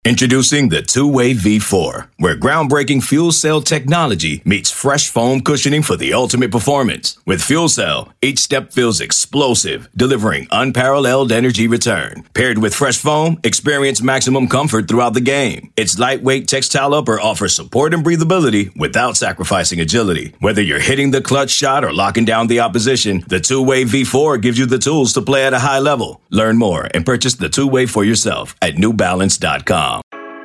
Introducing the Two-Way V4, where groundbreaking fuel cell technology meets fresh foam cushioning for the ultimate performance. With Fuel Cell, each step feels explosive, delivering unparalleled energy return. Paired with fresh foam, experience maximum comfort throughout the game. Its lightweight textile upper offers support and breathability without sacrificing agility. Whether you're hitting the clutch shot or locking down the opposition, the Two-Way V4 gives you the tools to play at a high level. Learn more and purchase the Two-Way for yourself at newbalance.com.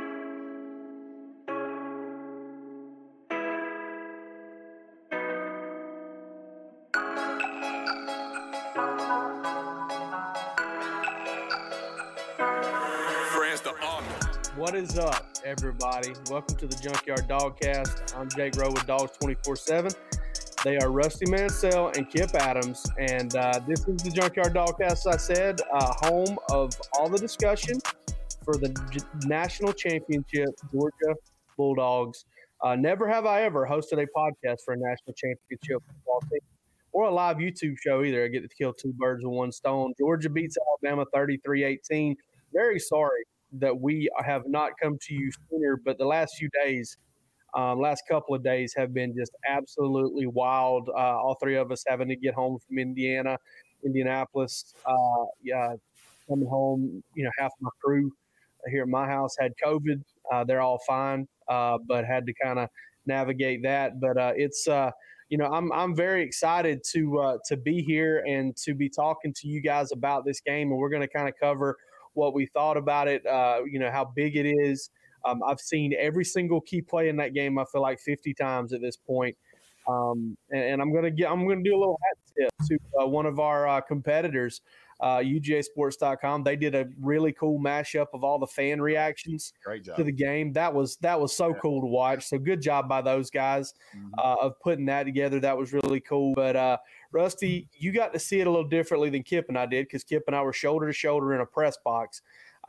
What is up, everybody? Welcome to the Junkyard Dogcast. I'm Jake Rowe with Dogs 24/7. They are Rusty Mansell and Kip Adams, and this is the Junkyard Dogcast, as I said, home of all the discussion for the national championship, Georgia Bulldogs. Never have I ever hosted a podcast for a national championship football team or a live YouTube show either. I get to kill two birds with one stone. Georgia beats Alabama 33-18. Very sorry that we have not come to you sooner, but the last few days, last couple of days have been just absolutely wild. All three of us having to get home from Indianapolis, coming home, half my crew here at my house had COVID. They're all fine, but had to kind of navigate that. But it's, I'm very excited to be here and to be talking to you guys about this game, and we're going to kind of cover what we thought about it, how big it is. I've seen every single key play in that game, I feel like 50 times at this point. And I'm going to do a little hat tip to one of our competitors, UGAsports.com. They did a really cool mashup of all the fan reactions to the game. That was so cool to watch. So good job by those guys of putting that together. That was really cool. But Rusty, you got to see it a little differently than Kip and I did, because Kip and I were shoulder to shoulder in a press box.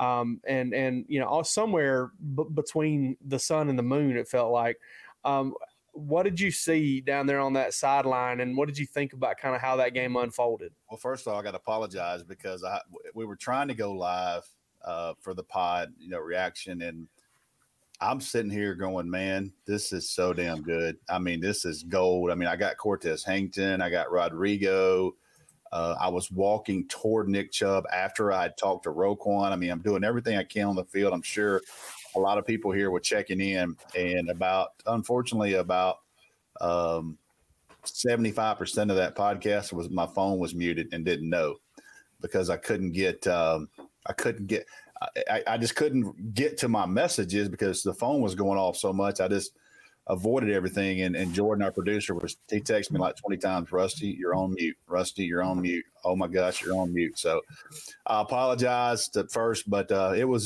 All somewhere between the sun and the moon, it felt like. What did you see down there on that sideline, and what did you think about kind of how that game unfolded? Well, first of all, I got to apologize because we were trying to go live for the pod, reaction, and I'm sitting here going, man, this is so damn good. I mean, this is gold. I mean, I got Cortez Hankton, I got Rodrigo. I was walking toward Nick Chubb after I had talked to Roquan. I mean, I'm doing everything I can on the field. I'm sure a lot of people here were checking in, and unfortunately, about 75% of that podcast was my phone was muted and didn't know, because I just couldn't get to my messages because the phone was going off so much. I just avoided everything. And Jordan, our producer, he texted me like 20 times, Rusty, you're on mute. Rusty, you're on mute. Oh my gosh, you're on mute. So I apologized at first, but it was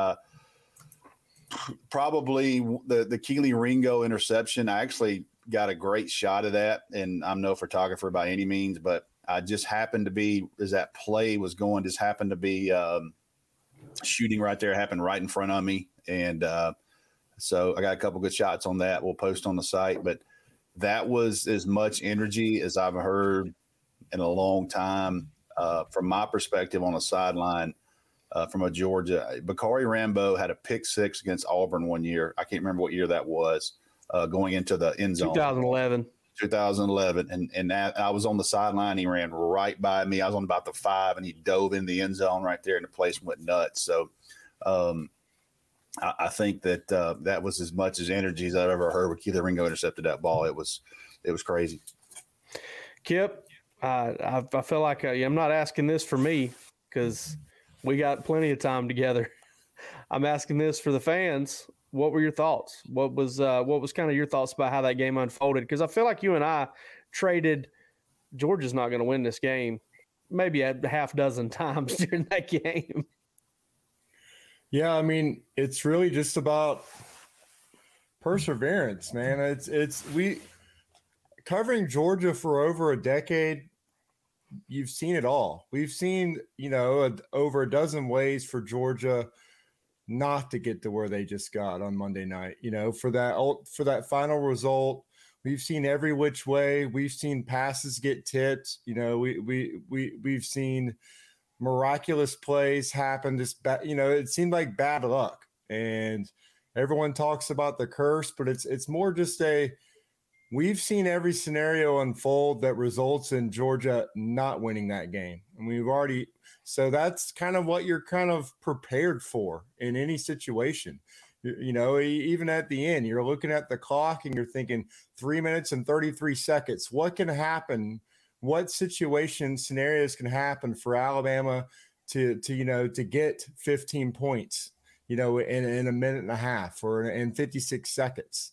probably the Keely Ringo interception. I actually got a great shot of that, and I'm no photographer by any means, but I just happened to be, as that play was going, shooting right there, happened right in front of me. And so I got a couple good shots on that. We'll post on the site, but that was as much energy as I've heard in a long time from my perspective on the sideline from a Georgia. Bakari Rambo had a pick six against Auburn one year. I can't remember what year that was, going into the end zone. 2011. And I was on the sideline. He ran right by me. I was on about the 5, and he dove in the end zone right there, and the place went nuts. So I think that that was as much as energy as I've ever heard when Keely Ringo intercepted that ball. It was crazy. Kip, I feel like I'm not asking this for me because we got plenty of time together. I'm asking this for the fans. What were your thoughts? What was kind of your thoughts about how that game unfolded? Because I feel like you and I traded Georgia's not going to win this game maybe a half dozen times during that game. Yeah, I mean, it's really just about perseverance, man. It's we covering Georgia for over a decade. You've seen it all. We've seen, over a dozen ways for Georgia not to get to where they just got on Monday night. For that final result, we've seen every which way. We've seen passes get tipped. We've seen miraculous plays happen. It seemed like bad luck. And everyone talks about the curse, but it's more just we've seen every scenario unfold that results in Georgia not winning that game. And so that's kind of what you're kind of prepared for in any situation. You know, even at the end, you're looking at the clock and you're thinking 3 minutes and 33 seconds. What can happen? What scenarios can happen for Alabama to get 15 points, in a minute and a half or in 56 seconds?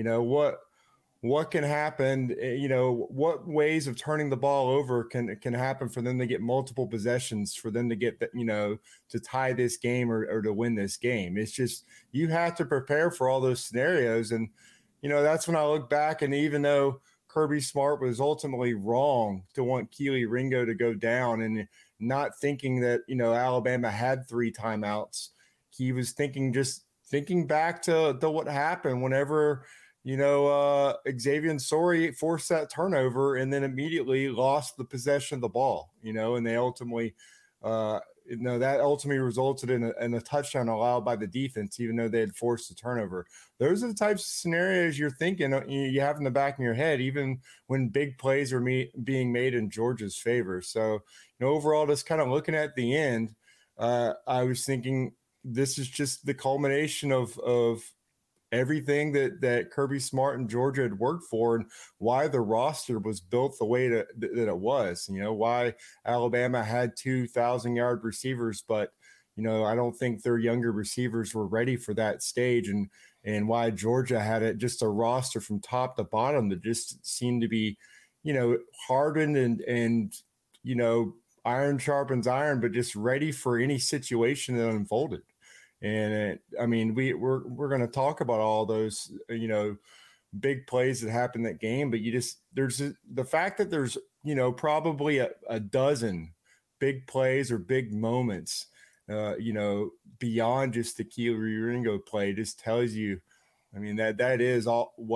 What can happen? What ways of turning the ball over can happen for them to get multiple possessions, for them to get to tie this game or to win this game? It's just, you have to prepare for all those scenarios. And, that's when I look back, and even though Kirby Smart was ultimately wrong to want Kelee Ringo to go down and not thinking that, Alabama had 3 timeouts, he was thinking back to what happened whenever Xavier Nsori forced that turnover and then immediately lost the possession of the ball, and they ultimately, that ultimately resulted in a touchdown allowed by the defense, even though they had forced the turnover. Those are the types of scenarios you're thinking, you have in the back of your head, even when big plays are being made in Georgia's favor. So, overall, just kind of looking at the end, I was thinking this is just the culmination of everything that Kirby Smart and Georgia had worked for, and why the roster was built the way that it was. Why Alabama had 2,000-yard receivers, but I don't think their younger receivers were ready for that stage, and why Georgia had just a roster from top to bottom that just seemed to be hardened and iron sharpens iron, but just ready for any situation that unfolded. And we're going to talk about all those, big plays that happened that game, but there's the fact that there's, probably a dozen big plays or big moments, beyond just the Kelee Ringo play, just tells you, that is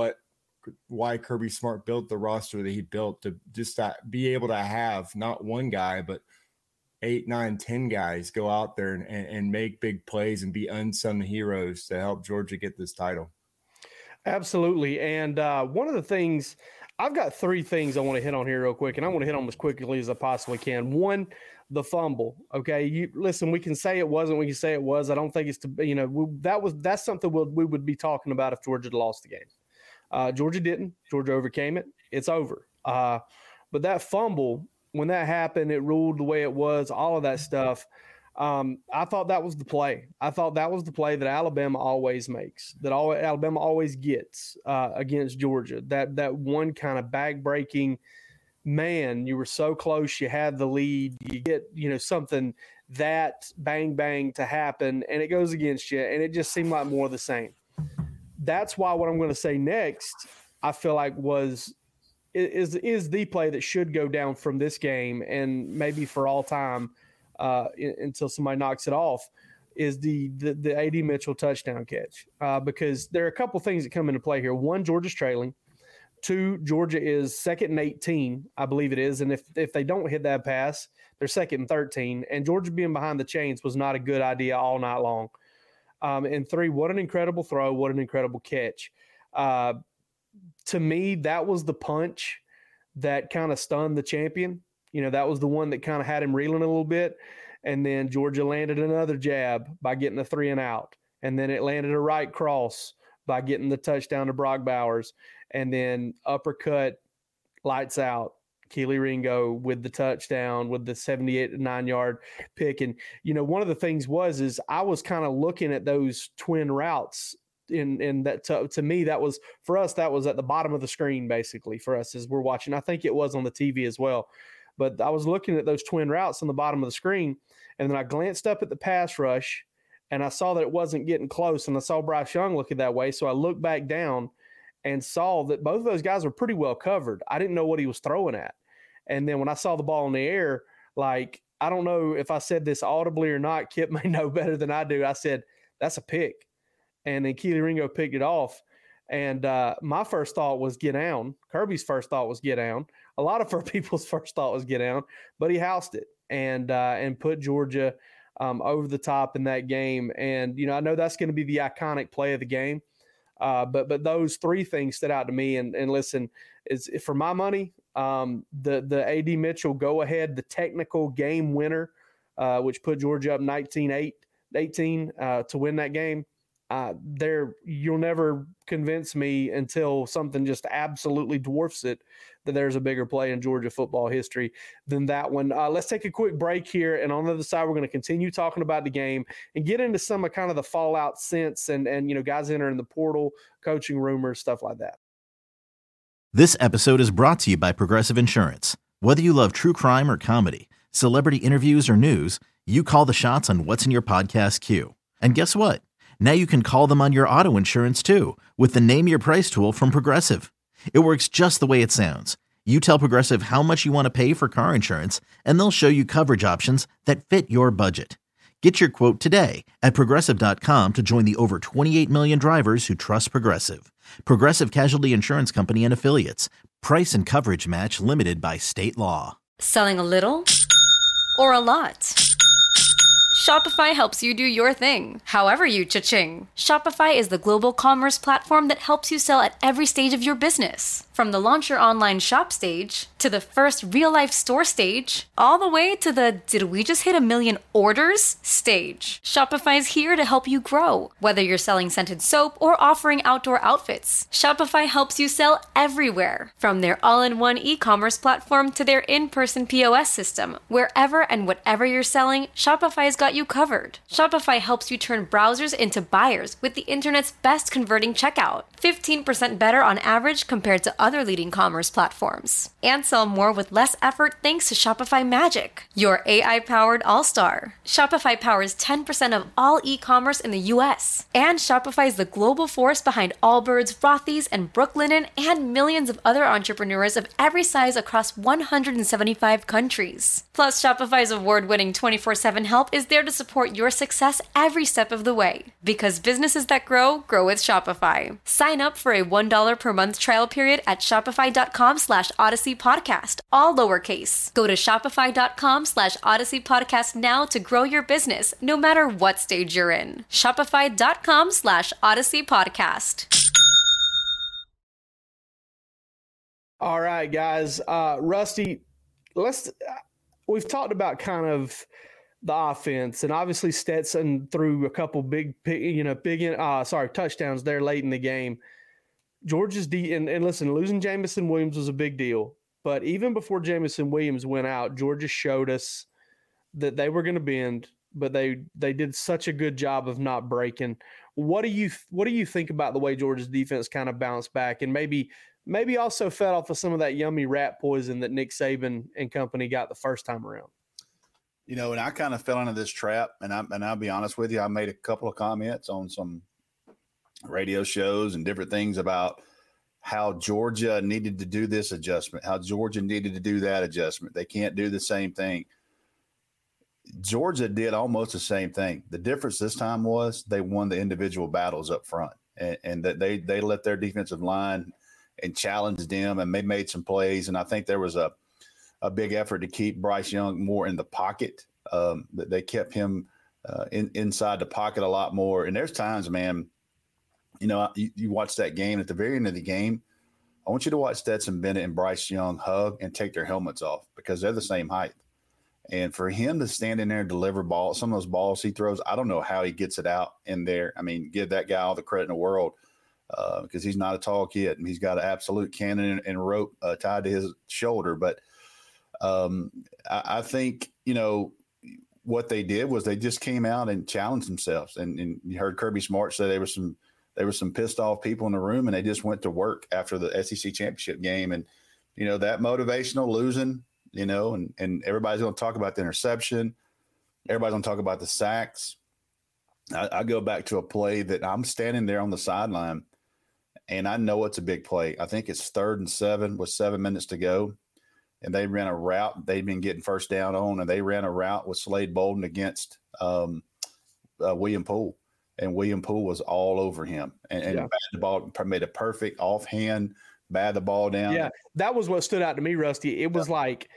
why Kirby Smart built the roster that he built, to just be able to have not one guy, but 8, 9, 10 guys go out there and make big plays and be unsung heroes to help Georgia get this title. Absolutely. And one of the things, I've got 3 things I want to hit on here real quick, and I want to hit on them as quickly as I possibly can. One, the fumble. Okay. Listen, we can say it wasn't, we can say it was. I don't think it's that's something we would be talking about if Georgia lost the game. Georgia didn't. Georgia overcame it. It's over. But that fumble, when that happened, it ruled the way it was, all of that stuff. I thought that was the play. I thought that was the play that Alabama always makes, that Alabama always gets against Georgia. That one kind of bag-breaking, man, you were so close, you had the lead, you get something that bang to happen, and it goes against you, and it just seemed like more of the same. That's why what I'm going to say next, I feel like is the play that should go down from this game, and maybe for all time until somebody knocks it off, is the A.D. Mitchell touchdown catch. Because there are a couple things that come into play here. One, Georgia's trailing. 2, Georgia is 2nd and 18, I believe it is. And if they don't hit that pass, they're 2nd and 13. And Georgia being behind the chains was not a good idea all night long. And 3, what an incredible throw. What an incredible catch. To me, that was the punch that kind of stunned the champion. That was the one that kind of had him reeling a little bit. And then Georgia landed another jab by getting a 3 and out. And then it landed a right cross by getting the touchdown to Brock Bowers. And then uppercut, lights out, Kelee Ringo with the touchdown, with the 78-9-yard pick. And, one of the things is I was kind of looking at those twin routes in that to me, that was, for us, that was at the bottom of the screen, basically, for us as we're watching. I think it was on the TV as well. But I was looking at those twin routes on the bottom of the screen, and then I glanced up at the pass rush, and I saw that it wasn't getting close, and I saw Bryce Young looking that way. So I looked back down and saw that both of those guys were pretty well covered. I didn't know what he was throwing at. And then when I saw the ball in the air, like, I don't know if I said this audibly or not, Kip may know better than I do. I said, that's a pick. And then Kelee Ringo picked it off. And my first thought was get down. Kirby's first thought was get down. A lot of our people's first thought was get down, but he housed it and put Georgia over the top in that game. And, I know that's going to be the iconic play of the game. But those three things stood out to me. And listen, is for my money, the AD Mitchell go ahead, the technical game winner, which put Georgia up 19-18 to win that game. You'll never convince me until something just absolutely dwarfs it that there's a bigger play in Georgia football history than that one. Let's take a quick break here, and on the other side, we're going to continue talking about the game and get into some of kind of the fallout since and guys entering the portal, coaching rumors, stuff like that. This episode is brought to you by Progressive Insurance. Whether you love true crime or comedy, celebrity interviews or news, you call the shots on what's in your podcast queue. And guess what? Now you can call them on your auto insurance too with the Name Your Price tool from Progressive. It works just the way it sounds. You tell Progressive how much you want to pay for car insurance, and they'll show you coverage options that fit your budget. Get your quote today at Progressive.com to join the over 28 million drivers who trust Progressive. Progressive Casualty Insurance Company and Affiliates. Price and coverage match limited by state law. Selling a little or a lot? Shopify helps you do your thing, however you cha-ching. Shopify is the global commerce platform that helps you sell at every stage of your business. From the launch your online shop stage, to the first real-life store stage, all the way to the did we just hit 1 million orders stage. Shopify's here to help you grow. Whether you're selling scented soap or offering outdoor outfits, Shopify helps you sell everywhere. From their all-in-one e-commerce platform to their in-person POS system, wherever and whatever you're selling, Shopify's got you covered. Shopify helps you turn browsers into buyers with the internet's best converting checkout. 15% better on average compared to other leading commerce platforms. And sell more with less effort thanks to Shopify Magic, your AI-powered all-star. Shopify powers 10% of all e-commerce in the US. And Shopify is the global force behind Allbirds, Rothy's, and Brooklinen, and millions of other entrepreneurs of every size across 175 countries. Plus, Shopify's award-winning 24/7 help is there to support your success every step of the way. Because businesses that grow, grow with Shopify. Sign up for a $1 per month trial period at shopify.com/Odyssey Podcast, all lowercase. Go to shopify.com/Odyssey Podcast now to grow your business, no matter what stage you're in. Shopify.com/Odyssey Podcast. All right, guys. Rusty, we've talked about kind of the offense, and obviously Stetson threw a couple big touchdowns there late in the game. Georgia's and listen, losing Jamison Williams was a big deal, but even before Jamison Williams went out, Georgia showed us that they were going to bend, but they did such a good job of not breaking. What do you think about the way Georgia's defense kind of bounced back, and maybe also fed off of some of that yummy rat poison that Nick Saban and company got the first time around? And I kind of fell into this trap, and I'll be honest with you, I made a couple of comments on some radio shows and different things about how Georgia needed to do this adjustment, how Georgia needed to do that adjustment. They can't do the same thing. Georgia did almost the same thing. The difference this time was they won the individual battles up front, and that they let their defensive line and challenged them, and they made some plays. And I think there was a big effort to keep Bryce Young more in the pocket. They kept him inside the pocket a lot more. And there's times, man, you watch that game, at the very end of the game, I want you to watch Stetson Bennett and Bryce Young hug and take their helmets off because they're the same height. And for him to stand in there and deliver some of those balls he throws, I don't know how he gets it out in there. I mean, give that guy all the credit in the world because he's not a tall kid, and he's got an absolute cannon and rope tied to his shoulder. But I think, what they did was they just came out and challenged themselves. And you heard Kirby Smart say there were some pissed off people in the room, and they just went to work after the SEC championship game. And, that motivational losing, and everybody's going to talk about the interception. Everybody's going to talk about the sacks. I go back to a play that I'm standing there on the sideline, and I know it's a big play. I think it's 3rd and 7 with 7 minutes to go. And they ran a route they'd been getting first down on, and they ran a route with Slade Bolden against William Poole. And William Poole was all over him and batted the ball, made a perfect offhand, batted the ball down. Yeah, that was what stood out to me, Rusty. It was like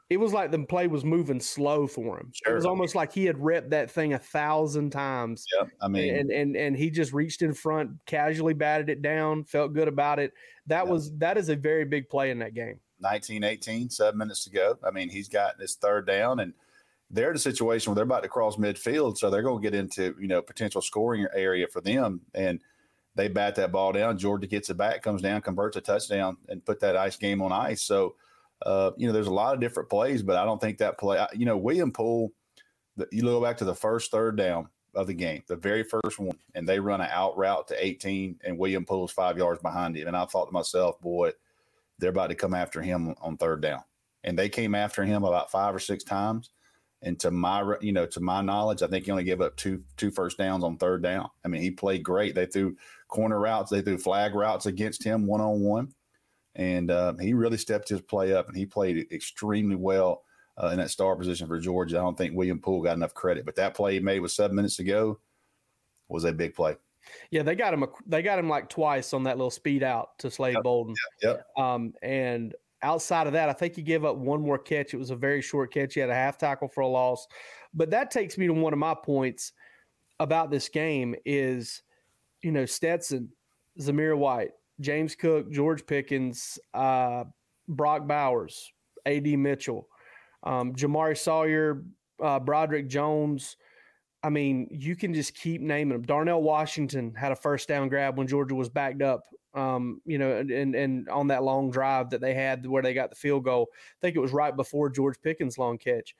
it was like the play was moving slow for him. Sure. It was almost like he had repped that thing 1,000 times. Yep. I mean, and he just reached in front, casually batted it down, felt good about it. That is a very big play in that game. 19-18, 7 minutes to go. I mean, he's got his third down, and they're in a situation where they're about to cross midfield, so they're going to get into, potential scoring area for them. And they bat that ball down. Georgia gets it back, comes down, converts a touchdown, and put that ice game on ice. So, there's a lot of different plays, but I don't think that play, William Poole, you go back to the first third down of the game, the very first one, and they run an out route to 18, and William Poole's 5 yards behind him. And I thought to myself, boy, they're about to come after him on third down. And they came after him about 5 or 6 times. And to my knowledge, I think he only gave up two first downs on third down. I mean, he played great. They threw corner routes, they threw flag routes against him one-on-one. And he really stepped his play up, and he played extremely well in that star position for Georgia. I don't think William Poole got enough credit, but that play he made with 7 minutes to go was a big play. Yeah, they got him like twice on that little speed out to Slade Bolden. Yep. And outside of that, I think he gave up one more catch. It was a very short catch. He had a half tackle for a loss. But that takes me to one of my points about this game is, Stetson, Zamir White, James Cook, George Pickens, Brock Bowers, A.D. Mitchell, Jamari Sawyer, Broderick Jones. I mean, you can just keep naming them. Darnell Washington had a first down grab when Georgia was backed up, and on that long drive that they had where they got the field goal. I think it was right before George Pickens' long catch.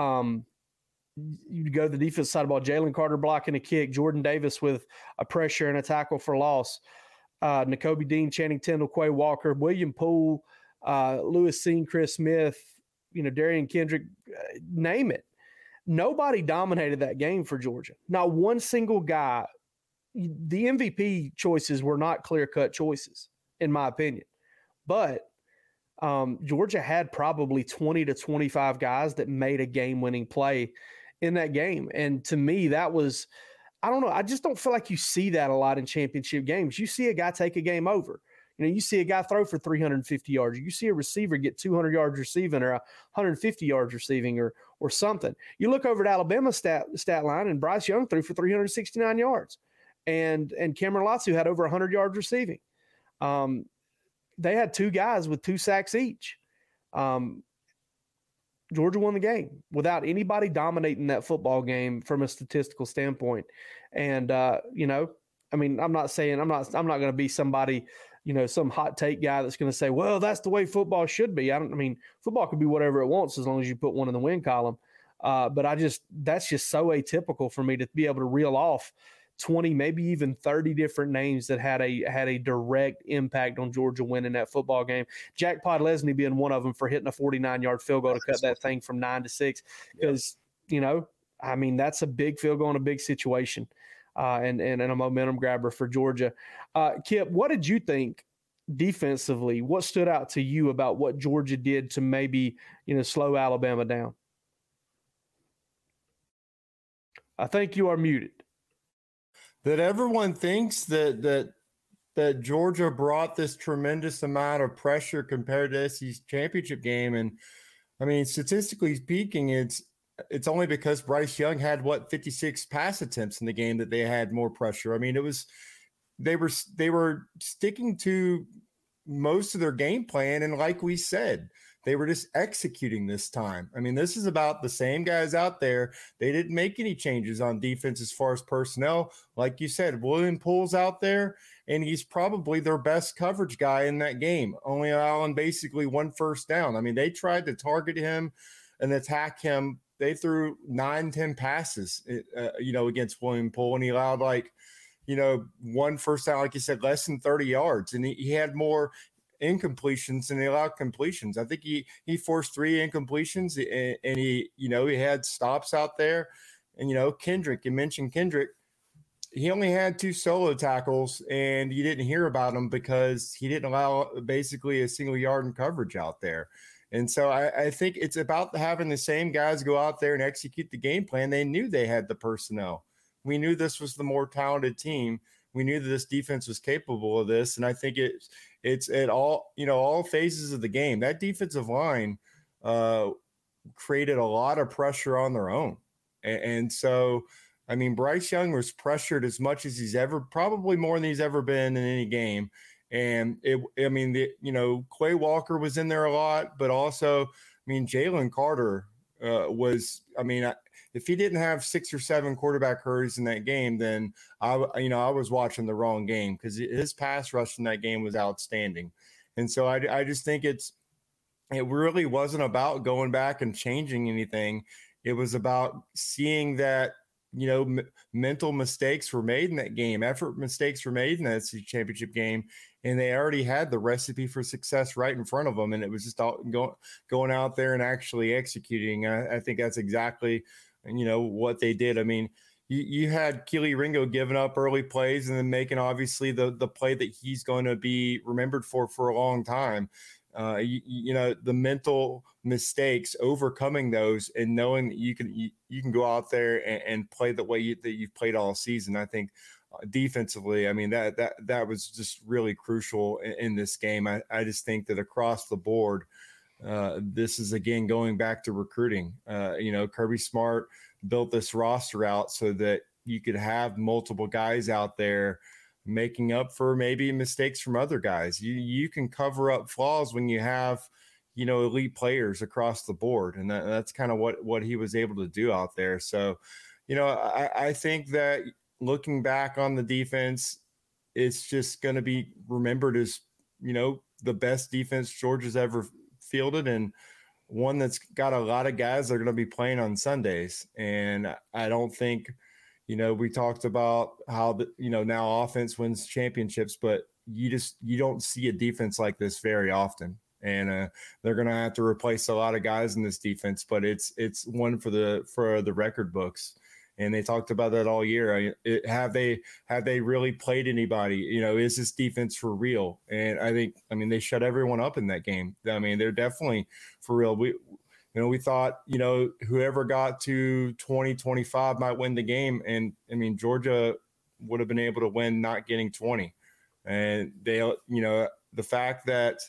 You go to the defense side of the ball, Jalen Carter blocking a kick, Jordan Davis with a pressure and a tackle for loss, Nakobe Dean, Channing Tindall, Quay Walker, William Poole, Lewis Seen, Chris Smith, Darian Kendrick, name it. Nobody dominated that game for Georgia. Not one single guy. The MVP choices were not clear-cut choices, in my opinion. But Georgia had probably 20 to 25 guys that made a game-winning play in that game. And to me, that was – I don't know. I just don't feel like you see that a lot in championship games. You see a guy take a game over. You see a guy throw for 350 yards. You see a receiver get 200 yards receiving or 150 yards receiving or something. You look over at Alabama's stat line, and Bryce Young threw for 369 yards. And Cameron Latsu had over 100 yards receiving. They had 2 guys with 2 sacks each. Georgia won the game without anybody dominating that football game from a statistical standpoint. And, I'm not going to be somebody – some hot take guy that's going to say, well, that's the way football should be. Football could be whatever it wants as long as you put one in the win column. But that's just so atypical for me to be able to reel off 20, maybe even 30 different names that had a direct impact on Georgia winning that football game. Jack Podlesny being one of them for hitting a 49-yard field goal to cut that thing from 9-6. Because, that's a big field goal in a big situation. And a momentum grabber for Georgia. Kip, what did you think defensively? What stood out to you about what Georgia did to maybe, slow Alabama down? I think you are muted. That everyone thinks that Georgia brought this tremendous amount of pressure compared to SEC's championship game. And statistically speaking, it's only because Bryce Young had 56 pass attempts in the game that they had more pressure. They were sticking to most of their game plan. And like we said, they were just executing this time. This is about the same guys out there. They didn't make any changes on defense as far as personnel. Like you said, William Poole's out there, and he's probably their best coverage guy in that game, only allowing basically 1 first down. They tried to target him and attack him. They threw 9-10 passes, against William Poole, and he allowed 1 first down, like you said, less than 30 yards. And he had more incompletions than he allowed completions. I think he forced 3 incompletions, and he had stops out there. And, Kendrick, you mentioned Kendrick. He only had 2 solo tackles, and you didn't hear about him because he didn't allow basically a single yard in coverage out there. And so I think it's about having the same guys go out there and execute the game plan. They knew they had the personnel. We knew this was the more talented team. We knew that this defense was capable of this. And I think it's at all phases of the game. That defensive line created a lot of pressure on their own. And so, I mean, Bryce Young was pressured as much as he's ever, probably more than he's ever been in any game. And Quay Walker was in there a lot, but also, I mean, Jalen Carter if he didn't have 6 or 7 quarterback hurries in that game, then I was watching the wrong game, because his pass rush in that game was outstanding. And so I just think it really wasn't about going back and changing anything. It was about seeing that, mental mistakes were made in that game, effort mistakes were made in that SEC championship game, and they already had the recipe for success right in front of them. And it was just all going out there and actually executing. I think that's exactly, what they did. I mean, you had Kelee Ringo giving up early plays and then making obviously the play that he's going to be remembered for a long time. The mental mistakes, overcoming those, and knowing that you can go out there and play the way that you've played all season. I think defensively, I mean, that was just really crucial in this game. I just think that across the board, this is again going back to recruiting. Kirby Smart built this roster out so that you could have multiple guys out there making up for maybe mistakes from other guys. You can cover up flaws when you have, elite players across the board. And that's kind of what he was able to do out there. So, I think that looking back on the defense, it's just going to be remembered as, the best defense Georgia's ever fielded, and one that's got a lot of guys that are going to be playing on Sundays. And I don't think, we talked about how now offense wins championships, but you don't see a defense like this very often. And they're going to have to replace a lot of guys in this defense, but it's one for the record books. And they talked about that all year. Have they really played anybody? Is this defense for real? And I think, they shut everyone up in that game. They're definitely for real. We thought, whoever got to 20-25 might win the game. And Georgia would have been able to win not getting 20. And they, the fact that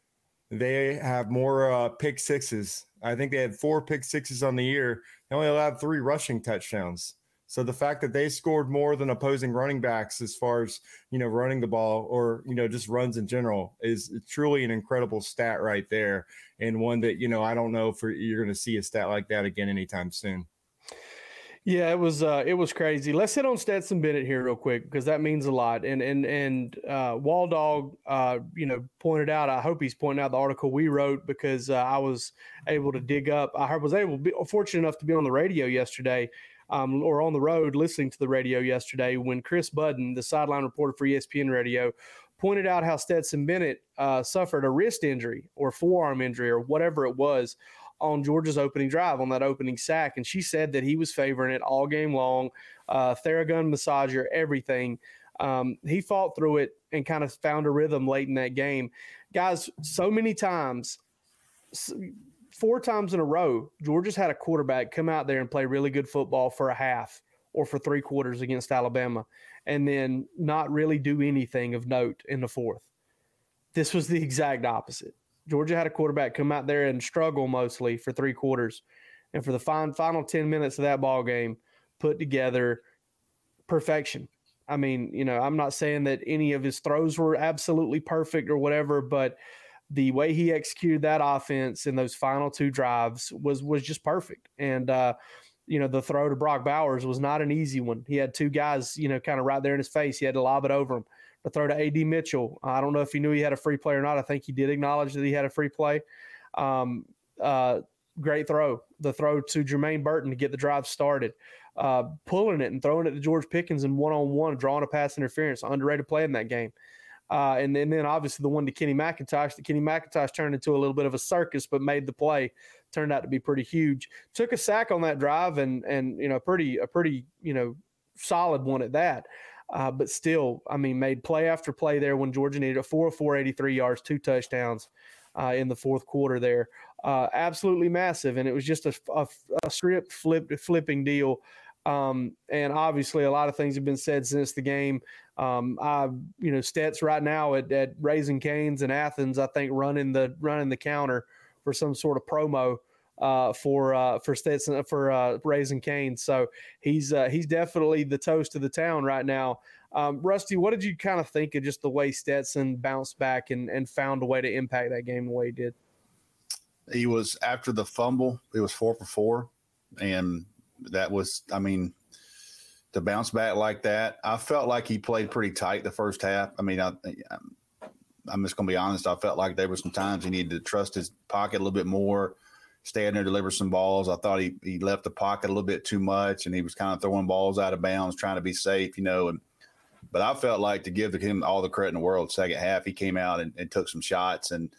they have more pick sixes. I think they had 4 pick sixes on the year. They only allowed 3 rushing touchdowns. So the fact that they scored more than opposing running backs as far as, running the ball or, just runs in general is truly an incredible stat right there. And one that, I don't know if you're going to see a stat like that again anytime soon. Yeah, it was crazy. Let's hit on Stetson Bennett here real quick, because that means a lot. And Wall Dog, pointed out, I hope he's pointing out the article we wrote, because I was able to dig up. I was fortunate enough to be on the radio yesterday, or on the road listening to the radio yesterday, when Chris Budden, the sideline reporter for ESPN Radio, pointed out how Stetson Bennett suffered a wrist injury or forearm injury or whatever it was on Georgia's opening drive, on that opening sack. And she said that he was favoring it all game long, Theragun massager, everything. He fought through it and kind of found a rhythm late in that game. Guys, so many times, 4 times in a row, Georgia's had a quarterback come out there and play really good football for a half or for 3 quarters against Alabama, and then not really do anything of note in the 4th. This was the exact opposite. Georgia had a quarterback come out there and struggle mostly for 3 quarters, and for the final 10 minutes of that ball game, put together perfection. I'm not saying that any of his throws were absolutely perfect or whatever, but the way he executed that offense in those final 2 drives was just perfect. And the throw to Brock Bowers was not an easy one. He had 2 guys, kind of right there in his face. He had to lob it over him. The throw to A.D. Mitchell, I don't know if he knew he had a free play or not. I think he did acknowledge that he had a free play. Great throw. The throw to Jermaine Burton to get the drive started. Pulling it and throwing it to George Pickens in one-on-one, drawing a pass interference. Underrated play in that game. And then obviously the one to Kenny McIntosh that Kenny McIntosh turned into a little bit of a circus, but made the play. Turned out to be pretty huge. Took a sack on that drive and a pretty solid one at that. But still, made play after play there when Georgia needed it. 404, 83 yards, 2 touchdowns in the 4th quarter there. Absolutely massive. And it was just a script flipping deal. And obviously a lot of things have been said since the game. Stets right now at Raising Cane's in Athens, I think running the counter for some sort of promo for Stetson for Raising Cane. So he's definitely the toast of the town right now. Rusty, what did you kind of think of just the way Stetson bounced back and found a way to impact that game the way he did? He was, after the fumble, he was 4 for 4, and that was, I mean, to bounce back like that, I felt like he played pretty tight the first half. I mean, I'm just going to be honest. I felt like there were some times he needed to trust his pocket a little bit more, stay in there, deliver some balls. I thought he left the pocket a little bit too much, and he was kind of throwing balls out of bounds, trying to be safe, but I felt like, to give him all the credit in the world, second half, he came out and took some shots and,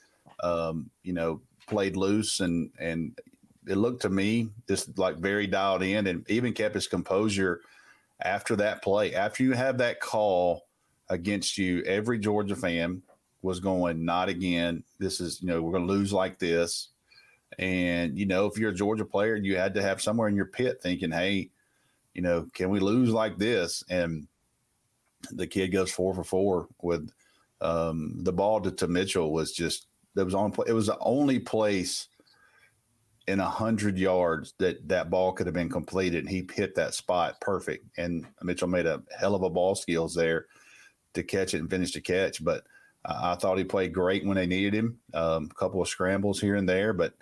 played loose. And it looked to me just like very dialed in, and even kept his composure after that play. After you have that call against you, every Georgia fan was going, not again. This is, we're going to lose like this. And, if you're a Georgia player, you had to have somewhere in your pit thinking, hey, can we lose like this? And the kid goes 4 for 4 with the ball to Mitchell was just, it was the only place in 100 yards that ball could have been completed. And he hit that spot perfect. And Mitchell made a hell of a ball skills there to catch it and finish the catch. But I thought he played great when they needed him. A couple of scrambles here and there, but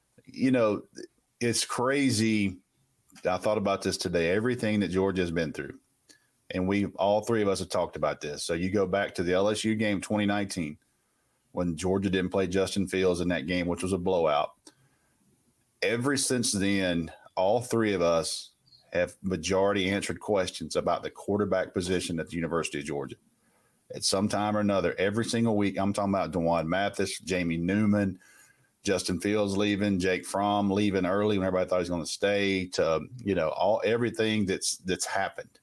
it's crazy. I thought about this today, everything that Georgia has been through. And all three of us have talked about this. So you go back to the LSU game 2019, when Georgia didn't play Justin Fields in that game, which was a blowout. Ever since then, all three of us have majority answered questions about the quarterback position at the University of Georgia. At some time or another, every single week, I'm talking about DeJuan Mathis, Jamie Newman, Justin Fields leaving, Jake Fromm leaving early when everybody thought he was going to stay, to everything that's happened.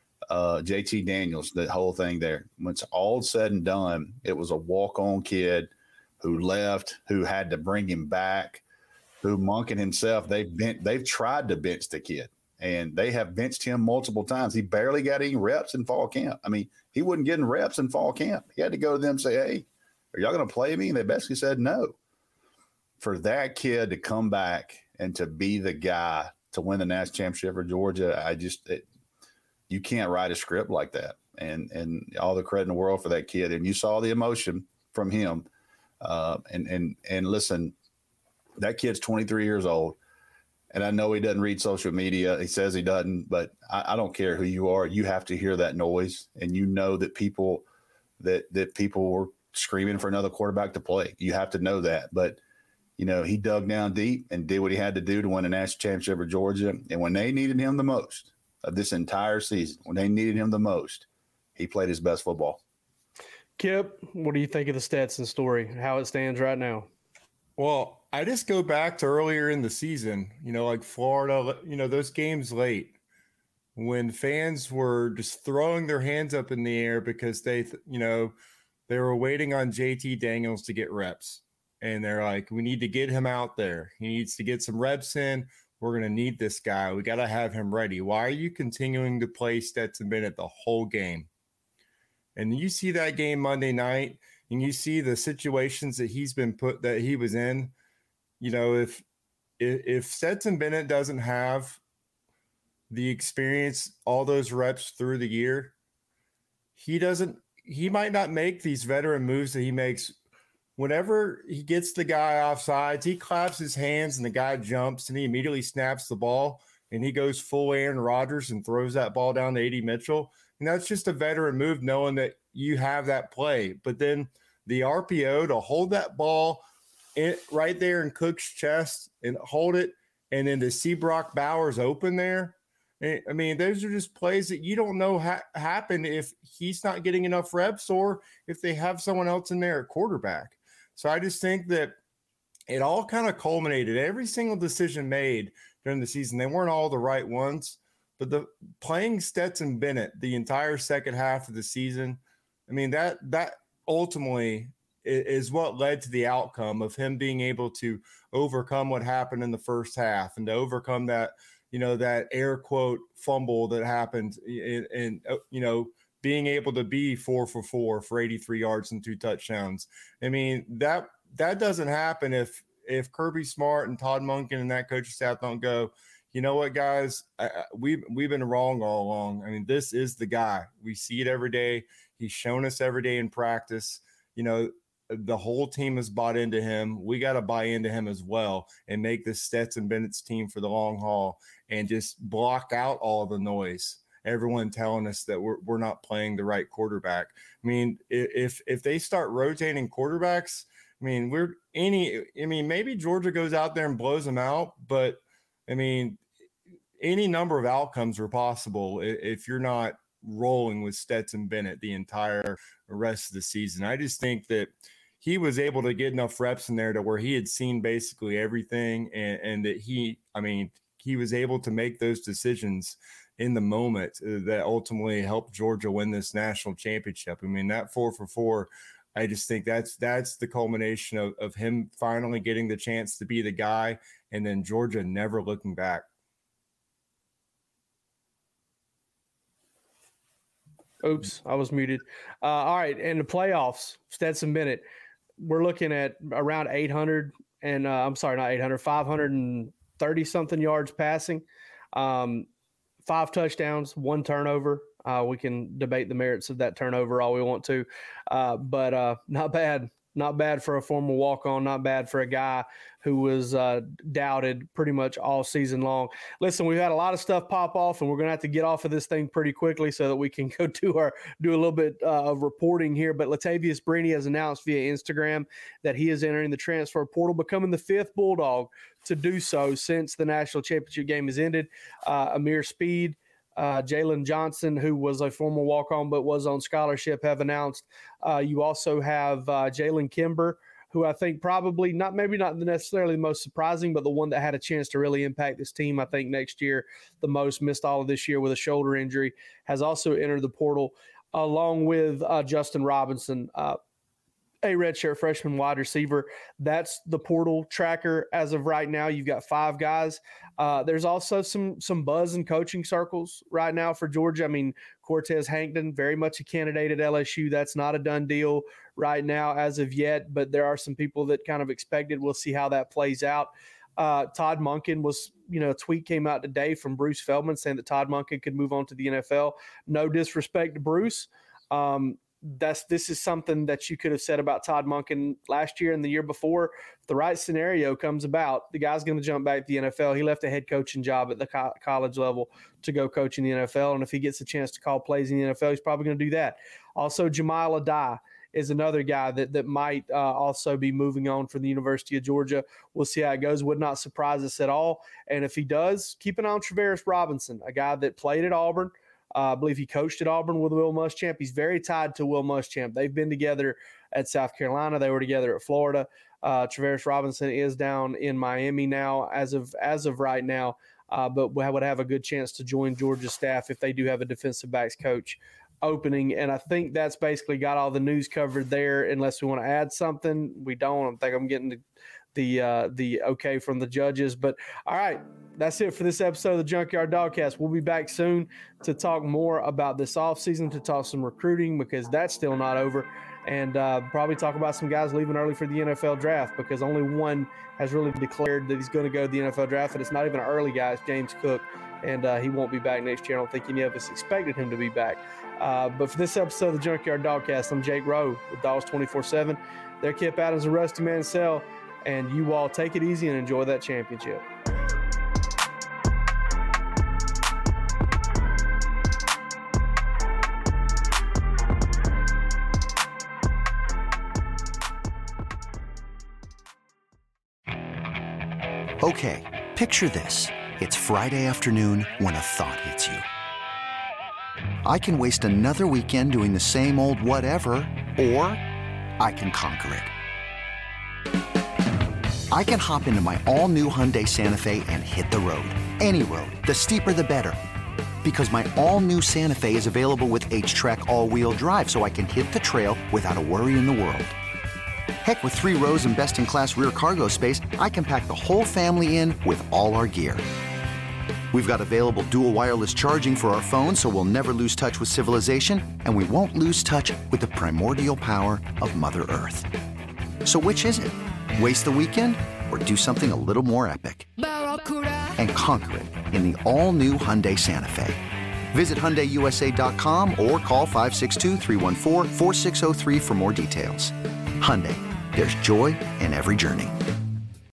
JT Daniels, the whole thing there. When it's all said and done, it was a walk-on kid who left, who had to bring him back, who Monken himself, they've tried to bench the kid, and they have benched him multiple times. He barely got any reps in fall camp. I mean, he wasn't getting reps in fall camp. He had to go to them and say, hey, are y'all going to play me? And they basically said no. For that kid to come back and to be the guy to win the national championship for Georgia, you can't write a script like that. And all the credit in the world for that kid. And you saw the emotion from him. And listen, that kid's 23 years old. And I know he doesn't read social media. He says he doesn't, but I don't care who you are. You have to hear that noise. And that people were screaming for another quarterback to play. You have to know that. But, he dug down deep and did what he had to do to win a national championship for Georgia. And when they needed him the most of this entire season, when they needed him the most, he played his best football. Kip, what do you think of the Stetson story, how it stands right now? Well, I just go back to earlier in the season, like Florida, those games late when fans were just throwing their hands up in the air because they were waiting on JT Daniels to get reps. And they're like, we need to get him out there. He needs to get some reps in. We're going to need this guy. We got to have him ready. Why are you continuing to play Stetson Bennett the whole game? And you see that game Monday night, and you see the situations that he was in. If Stetson Bennett doesn't have the experience, all those reps through the year, he might not make these veteran moves that he makes. Whenever he gets the guy offsides, he claps his hands and the guy jumps and he immediately snaps the ball and he goes full Aaron Rodgers and throws that ball down to A.D. Mitchell. And that's just a veteran move, knowing that you have that play. But then the RPO to hold that ball right there in Cook's chest and hold it, and then to see Brock Bowers open there. I mean, those are just plays that you don't know happen if he's not getting enough reps or if they have someone else in there at quarterback. So I just think that it all kind of culminated. Every single decision made during the season, they weren't all the right ones, but playing Stetson Bennett the entire second half of the season, I mean, that ultimately is what led to the outcome of him being able to overcome what happened in the first half and to overcome that, that air quote fumble that happened and being able to be 4 for 83 yards and 2 touchdowns. I mean, that doesn't happen if if Kirby Smart and Todd Monken and that coaching staff don't go, you know what, guys, we've been wrong all along. I mean, this is the guy. We see it every day. He's shown us every day in practice. You know, the whole team has bought into him. We got to buy into him as well and make this Stetson Bennett's team for the long haul and just block out all the noise. Everyone telling us that we're not playing the right quarterback. I mean, if they start rotating quarterbacks, I mean, maybe Georgia goes out there and blows them out, but I mean, any number of outcomes are possible if you're not rolling with Stetson Bennett the entire rest of the season. I just think that he was able to get enough reps in there to where he had seen basically everything, and that he was able to make those decisions in the moment that ultimately helped Georgia win this national championship. I mean, that 4 for 4, I just think that's the culmination of him finally getting the chance to be the guy, and then Georgia never looking back. Oops, I was muted. All right, in the playoffs, Stetson Bennett, we're looking at around 800 and 530-something yards passing, 5 touchdowns, 1 turnover. We can debate the merits of that turnover all we want to, but not bad. Not bad for a former walk-on, not bad for a guy who was doubted pretty much all season long. Listen, we've had a lot of stuff pop off, and we're going to have to get off of this thing pretty quickly so that we can go do a little bit of reporting here. But Latavius Brini has announced via Instagram that he is entering the transfer portal, becoming the 5th Bulldog to do so since the national championship game has ended. Amir Speed, Jalen Johnson, who was a former walk-on but was on scholarship, have announced. You also have Jalen Kimber, who I think probably maybe not necessarily the most surprising, but the one that had a chance to really impact this team, I think, next year the most, missed all of this year with a shoulder injury, has also entered the portal, along with Justin Robinson, a redshirt freshman wide receiver. That's the portal tracker as of right now. You've got 5 guys. There's also some buzz in coaching circles right now for Georgia. I mean, Cortez Hankton, very much a candidate at LSU. That's not a done deal right now as of yet, but there are some people that kind of expected. We'll see how that plays out. Todd Monken was, a tweet came out today from Bruce Feldman saying that Todd Monken could move on to the NFL. No disrespect to Bruce. This is something that you could have said about Todd Monken last year and the year before. If the right scenario comes about, the guy's going to jump back to the NFL. He left a head coaching job at the college level to go coach in the NFL, and if he gets a chance to call plays in the NFL, he's probably going to do that. Also, Jamal Adai is another guy that might also be moving on from the University of Georgia. We'll see how it goes. Would not surprise us at all. And if he does, keep an eye on Travaris Robinson, a guy that played at Auburn. I believe he coached at Auburn with Will Muschamp. He's very tied to Will Muschamp. They've been together at South Carolina. They were together at Florida. Travaris Robinson is down in Miami now as of right now, but would have a good chance to join Georgia's staff if they do have a defensive backs coach opening. And I think that's basically got all the news covered there, unless we want to add something. We don't. I think I'm getting the okay from the judges. But all right, that's it for this episode of the Junkyard Dogcast. We'll be back soon to talk more about this offseason, to talk some recruiting, because that's still not over, and probably talk about some guys leaving early for the NFL draft, because only one has really declared that he's going to go to the NFL draft, and it's not even an early guy. It's James Cook, and he won't be back next year. I don't think any of us expected him to be back. But for this episode of the Junkyard Dogcast, I'm Jake Rowe with Dogs 24/7. They're Kip Adams and Rusty Mansell, and you all take it easy and enjoy that championship. Okay, picture this. It's Friday afternoon when a thought hits you. I can waste another weekend doing the same old whatever, or I can conquer it. I can hop into my all-new Hyundai Santa Fe and hit the road. Any road. The steeper, the better. Because my all-new Santa Fe is available with H-Track all-wheel drive, so I can hit the trail without a worry in the world. Heck, with 3 rows and best-in-class rear cargo space, I can pack the whole family in with all our gear. We've got available dual wireless charging for our phones, so we'll never lose touch with civilization, and we won't lose touch with the primordial power of Mother Earth. So which is it? Waste the weekend or do something a little more epic and conquer it in the all-new Hyundai Santa Fe. Visit HyundaiUSA.com or call 562-314-4603 for more details. Hyundai, there's joy in every journey.